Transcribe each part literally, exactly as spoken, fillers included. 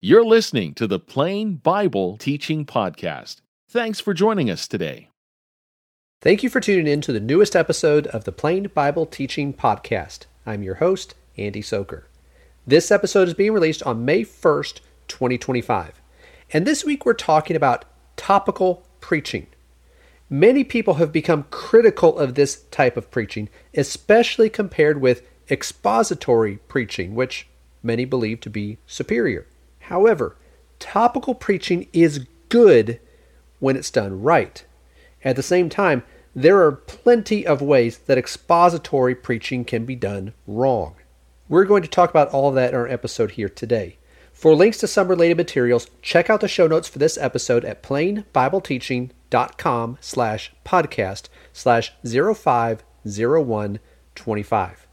You're listening to the Plain Bible Teaching Podcast. Thanks for joining us today. Thank you for tuning in to the newest episode of the Plain Bible Teaching Podcast. I'm your host, Andy Soker. This episode is being released on May first, twenty twenty-five. And this week we're talking about topical preaching. Many people have become critical of this type of preaching, especially compared with expository preaching, which many believe to be superior. However, topical preaching is good when it's done right. At the same time, there are plenty of ways that expository preaching can be done wrong. We're going to talk about all of that in our episode here today. For links to some related materials, check out the show notes for this episode at plainbibleteaching.com slash podcast slash 050125.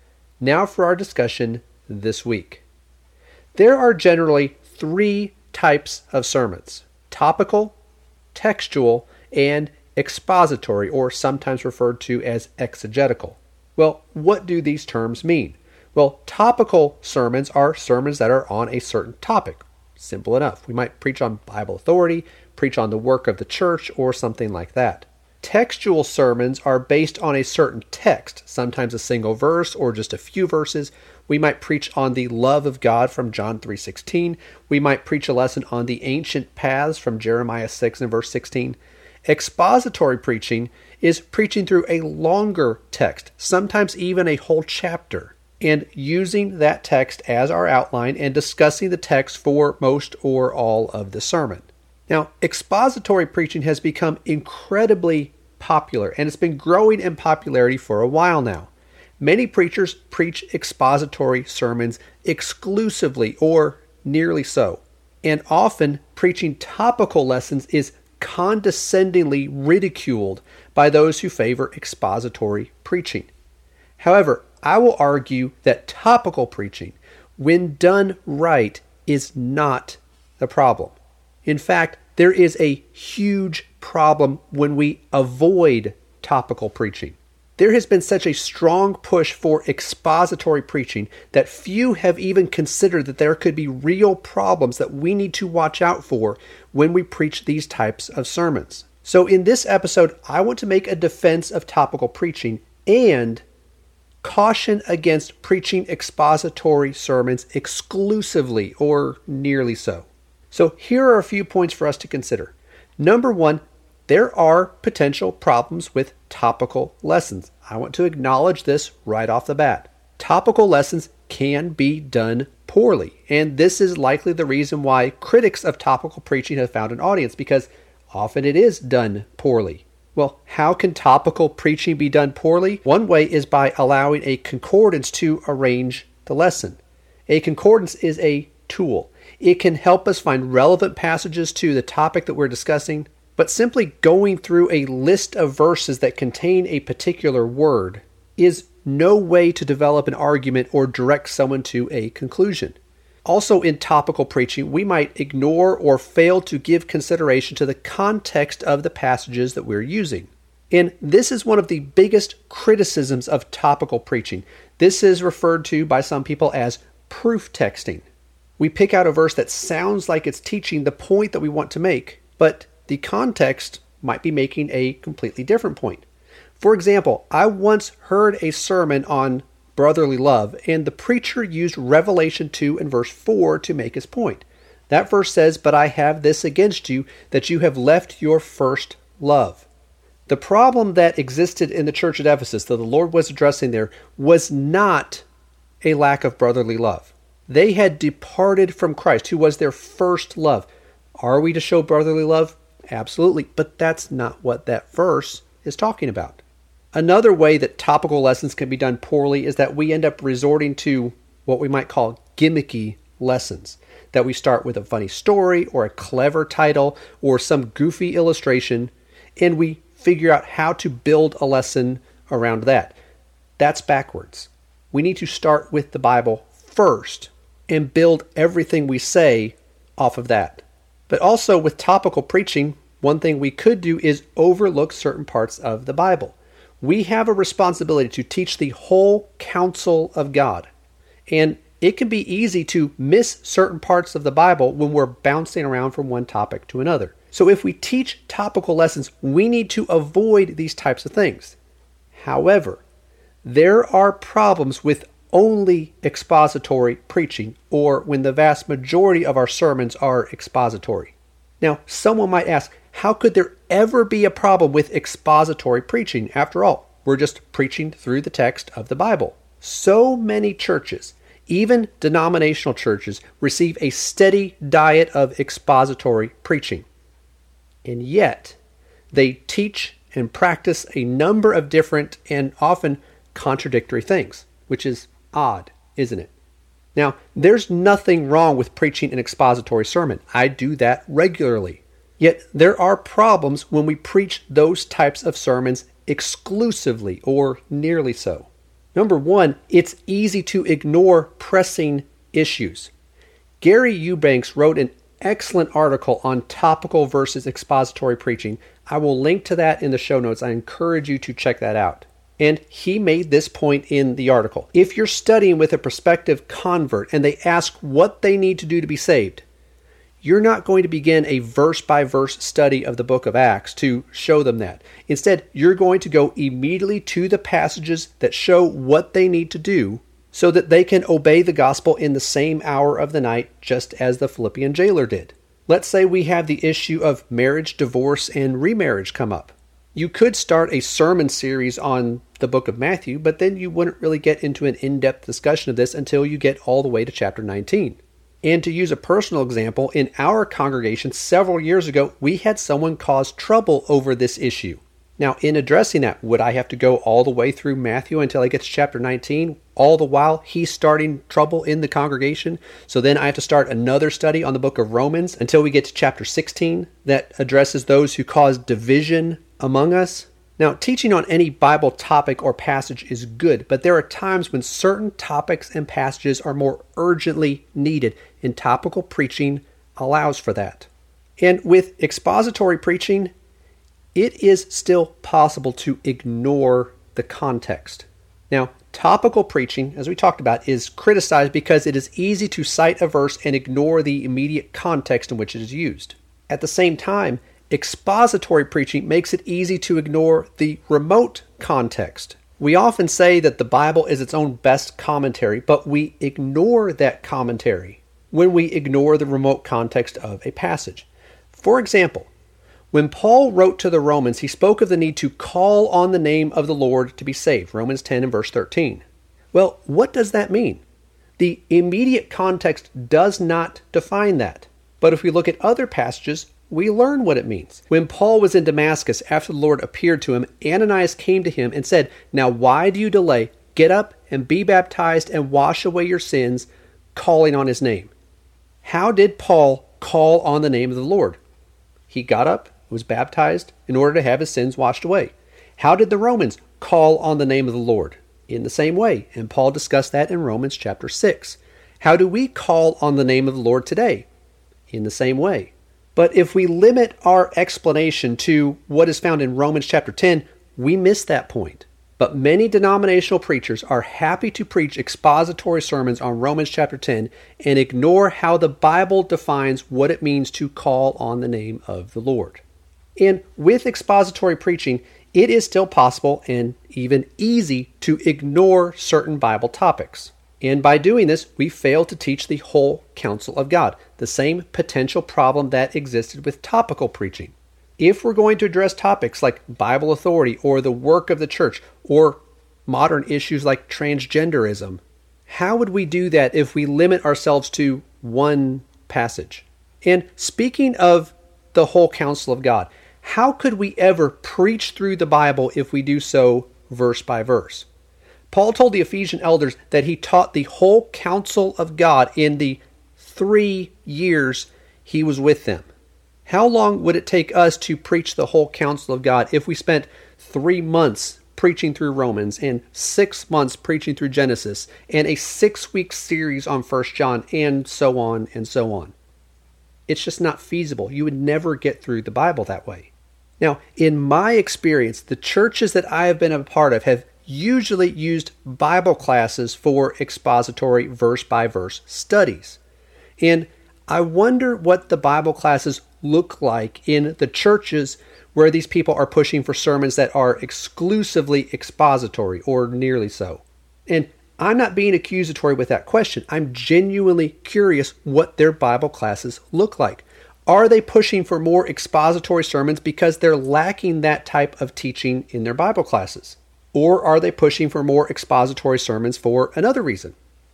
Now for our discussion this week. There are generally three types of sermons: topical, textual, and expository, or sometimes referred to as exegetical. Well, what do these terms mean? Well, topical sermons are sermons that are on a certain topic. Simple enough. We might preach on Bible authority, preach on the work of the church, or something like that. Textual sermons are based on a certain text, sometimes a single verse or just a few verses. We might preach on the love of God from John three sixteen. We might preach a lesson on the ancient paths from Jeremiah six and verse sixteen. Expository preaching is preaching through a longer text, sometimes even a whole chapter, and using that text as our outline and discussing the text for most or all of the sermon. Now, expository preaching has become incredibly popular, and it's been growing in popularity for a while now. Many preachers preach expository sermons exclusively or nearly so, and often preaching topical lessons is condescendingly ridiculed by those who favor expository preaching. However, I will argue that topical preaching, when done right, is not the problem. In fact, there is a huge problem when we avoid topical preaching. There has been such a strong push for expository preaching that few have even considered that there could be real problems that we need to watch out for when we preach these types of sermons. So in this episode, I want to make a defense of topical preaching and caution against preaching expository sermons exclusively or nearly so. So here are a few points for us to consider. Number one, there are potential problems with topical lessons. I want to acknowledge this right off the bat. Topical lessons can be done poorly, and this is likely the reason why critics of topical preaching have found an audience, because often it is done poorly. Well, how can topical preaching be done poorly? One way is by allowing a concordance to arrange the lesson. A concordance is a tool. It can help us find relevant passages to the topic that we're discussing, but simply going through a list of verses that contain a particular word is no way to develop an argument or direct someone to a conclusion. Also, in topical preaching, we might ignore or fail to give consideration to the context of the passages that we're using. And this is one of the biggest criticisms of topical preaching. This is referred to by some people as proof texting. We pick out a verse that sounds like it's teaching the point that we want to make, but the context might be making a completely different point. For example, I once heard a sermon on brotherly love, and the preacher used Revelation two and verse four to make his point. That verse says, "But I have this against you, that you have left your first love." The problem that existed in the church at Ephesus that the Lord was addressing there was not a lack of brotherly love. They had departed from Christ, who was their first love. Are we to show brotherly love? Absolutely, but that's not what that verse is talking about. Another way that topical lessons can be done poorly is that we end up resorting to what we might call gimmicky lessons. That we start with a funny story or a clever title or some goofy illustration, and we figure out how to build a lesson around that. That's backwards. We need to start with the Bible first and build everything we say off of that. But also with topical preaching, one thing we could do is overlook certain parts of the Bible. We have a responsibility to teach the whole counsel of God. And it can be easy to miss certain parts of the Bible when we're bouncing around from one topic to another. So if we teach topical lessons, we need to avoid these types of things. However, there are problems with only expository preaching, or when the vast majority of our sermons are expository. Now, someone might ask, how could there ever be a problem with expository preaching? After all, we're just preaching through the text of the Bible. So many churches, even denominational churches, receive a steady diet of expository preaching. And yet, they teach and practice a number of different and often contradictory things, which is odd, isn't it? Now, there's nothing wrong with preaching an expository sermon. I do that regularly. Yet, there are problems when we preach those types of sermons exclusively or nearly so. Number one, it's easy to ignore pressing issues. Gary Eubanks wrote an excellent article on topical versus expository preaching. I will link to that in the show notes. I encourage you to check that out. And he made this point in the article. If you're studying with a prospective convert and they ask what they need to do to be saved, you're not going to begin a verse-by-verse study of the book of Acts to show them that. Instead, you're going to go immediately to the passages that show what they need to do so that they can obey the gospel in the same hour of the night, just as the Philippian jailer did. Let's say we have the issue of marriage, divorce, and remarriage come up. You could start a sermon series on the book of Matthew, but then you wouldn't really get into an in-depth discussion of this until you get all the way to chapter nineteen. And to use a personal example, in our congregation several years ago, we had someone cause trouble over this issue. Now, in addressing that, would I have to go all the way through Matthew until I get to chapter nineteen, all the while he's starting trouble in the congregation? So then I have to start another study on the book of Romans until we get to chapter sixteen that addresses those who cause division among us. Now, teaching on any Bible topic or passage is good, but there are times when certain topics and passages are more urgently needed, and topical preaching allows for that. And with expository preaching, it is still possible to ignore the context. Now, topical preaching, as we talked about, is criticized because it is easy to cite a verse and ignore the immediate context in which it is used. At the same time, expository preaching makes it easy to ignore the remote context. We often say that the Bible is its own best commentary, but we ignore that commentary when we ignore the remote context of a passage. For example, when Paul wrote to the Romans, he spoke of the need to call on the name of the Lord to be saved, Romans ten and verse thirteen. Well, what does that mean? The immediate context does not define that. But if we look at other passages, we learn what it means. When Paul was in Damascus after the Lord appeared to him, Ananias came to him and said, "Now why do you delay? Get up and be baptized and wash away your sins, calling on his name." How did Paul call on the name of the Lord? He got up, was baptized in order to have his sins washed away. How did the Romans call on the name of the Lord? In the same way, and Paul discussed that in Romans chapter six. How do we call on the name of the Lord today? In the same way. But if we limit our explanation to what is found in Romans chapter ten, we miss that point. But many denominational preachers are happy to preach expository sermons on Romans chapter ten and ignore how the Bible defines what it means to call on the name of the Lord. And with expository preaching, it is still possible and even easy to ignore certain Bible topics. And by doing this, we fail to teach the whole counsel of God, the same potential problem that existed with topical preaching. If we're going to address topics like Bible authority or the work of the church or modern issues like transgenderism, how would we do that if we limit ourselves to one passage? And speaking of the whole counsel of God, how could we ever preach through the Bible if we do so verse by verse? Paul told the Ephesian elders that he taught the whole counsel of God in the three years he was with them. How long would it take us to preach the whole counsel of God if we spent three months preaching through Romans and six months preaching through Genesis and a six-week series on First John and so on and so on? It's just not feasible. You would never get through the Bible that way. Now, in my experience, the churches that I have been a part of have usually used Bible classes for expository verse-by-verse studies. And I wonder what the Bible classes look like in the churches where these people are pushing for sermons that are exclusively expository, or nearly so. And I'm not being accusatory with that question. I'm genuinely curious what their Bible classes look like. Are they pushing for more expository sermons because they're lacking that type of teaching in their Bible classes? Or are they pushing for more expository sermons for another reason?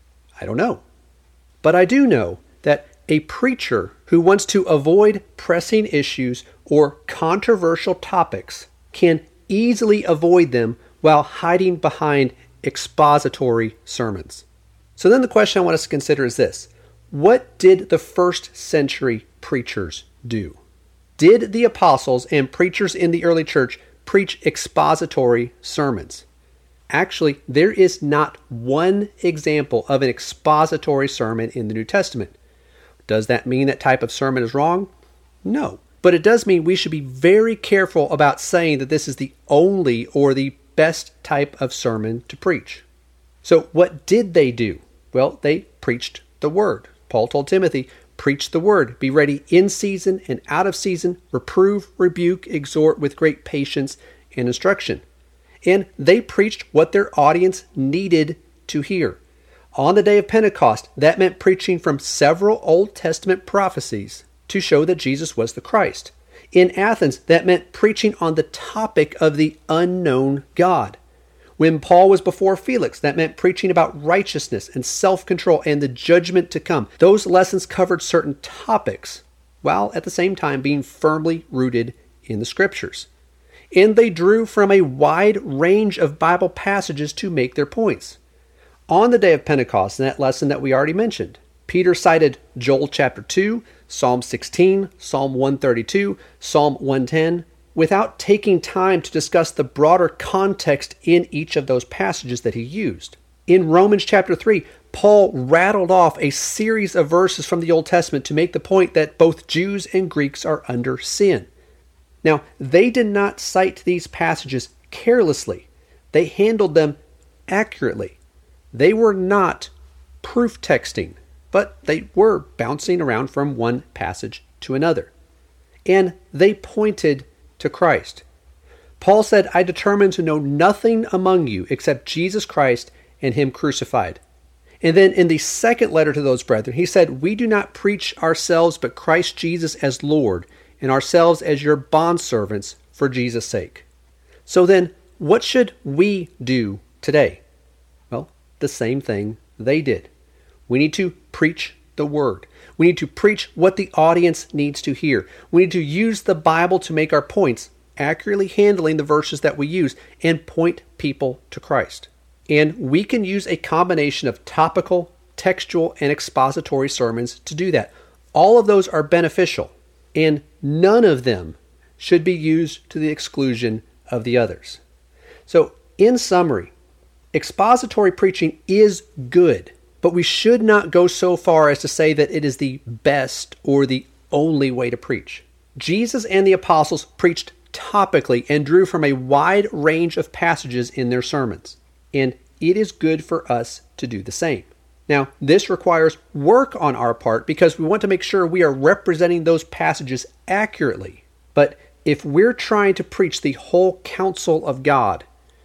I don't know. But I do know that a preacher who wants to avoid pressing issues or controversial topics can easily avoid them while hiding behind expository sermons. So then the question I want us to consider is this: what did the first century preachers do? Did the apostles and preachers in the early church preach expository sermons? Actually, there is not one example of an expository sermon in the New Testament. Does that mean that type of sermon is wrong? No. But it does mean we should be very careful about saying that this is the only or the best type of sermon to preach. So what did they do? Well, they preached the word. Paul told Timothy, preach the word, be ready in season and out of season, reprove, rebuke, exhort with great patience and instruction. And they preached what their audience needed to hear. On the day of Pentecost, that meant preaching from several Old Testament prophecies to show that Jesus was the Christ. In Athens, that meant preaching on the topic of the unknown God. When Paul was before Felix, that meant preaching about righteousness and self-control and the judgment to come. Those lessons covered certain topics, while at the same time being firmly rooted in the Scriptures. And they drew from a wide range of Bible passages to make their points. On the day of Pentecost, in that lesson that we already mentioned, Peter cited Joel chapter two, Psalm sixteen, Psalm one thirty-two, Psalm one ten, without taking time to discuss the broader context in each of those passages that he used. In Romans chapter three, Paul rattled off a series of verses from the Old Testament to make the point that both Jews and Greeks are under sin. Now, they did not cite these passages carelessly. They handled them accurately. They were not proof texting, but they were bouncing around from one passage to another. And they pointed to Christ. Paul said, I determined to know nothing among you except Jesus Christ and Him crucified. And then in the second letter to those brethren, he said, we do not preach ourselves but Christ Jesus as Lord, and ourselves as your bondservants for Jesus' sake. So then, what should we do today? Well, the same thing they did. We need to preach the word. We need to preach what the audience needs to hear. We need to use the Bible to make our points, accurately handling the verses that we use, and point people to Christ. And we can use a combination of topical, textual, and expository sermons to do that. All of those are beneficial, and none of them should be used to the exclusion of the others. So, in summary, expository preaching is good, but we should not go so far as to say that it is the best or the only way to preach. Jesus and the apostles preached topically and drew from a wide range of passages in their sermons, and it is good for us to do the same. Now, this requires work on our part because we want to make sure we are representing those passages accurately. But if we're trying to preach the whole counsel of God,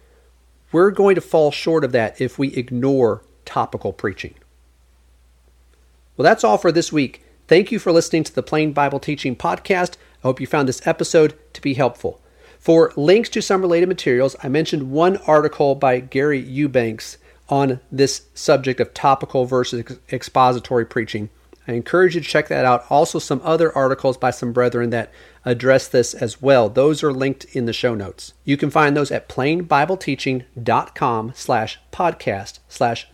we're going to fall short of that if we ignore topical preaching. Well, that's all for this week. Thank you for listening to the Plain Bible Teaching Podcast. I hope you found this episode to be helpful. For links to some related materials, I mentioned one article by Gary Eubanks on this subject of topical versus ex- expository preaching. I encourage you to check that out. Also, some other articles by some brethren that address this as well. Those are linked in the show notes. You can find those at plainbibleteaching.com slash podcast slash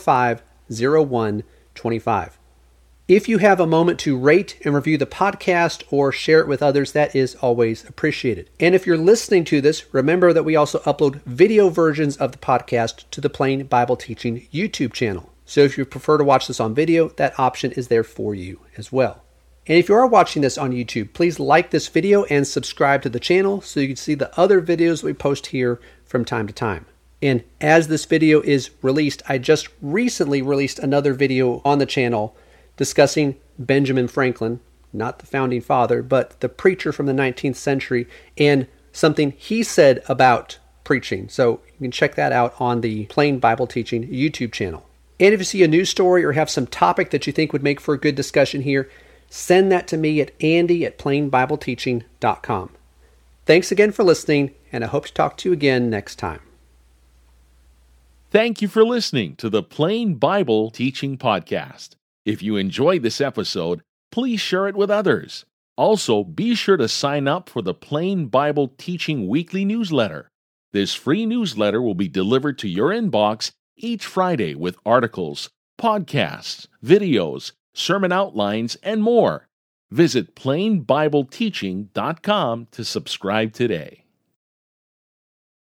050125. If you have a moment to rate and review the podcast or share it with others, that is always appreciated. And if you're listening to this, remember that we also upload video versions of the podcast to the Plain Bible Teaching YouTube channel. So if you prefer to watch this on video, that option is there for you as well. And if you are watching this on YouTube, please like this video and subscribe to the channel so you can see the other videos we post here from time to time. And as this video is released, I just recently released another video on the channel discussing Benjamin Franklin, not the founding father, but the preacher from the nineteenth century, and something he said about preaching. So you can check that out on the Plain Bible Teaching YouTube channel. And if you see a news story or have some topic that you think would make for a good discussion here, send that to me at andy at plain bible teaching dot com. Thanks again for listening, and I hope to talk to you again next time. Thank you for listening to the Plain Bible Teaching Podcast. If you enjoyed this episode, please share it with others. Also, be sure to sign up for the Plain Bible Teaching Weekly Newsletter. This free newsletter will be delivered to your inbox each Friday with articles, podcasts, videos, sermon outlines, and more. Visit plain bible teaching dot com to subscribe today.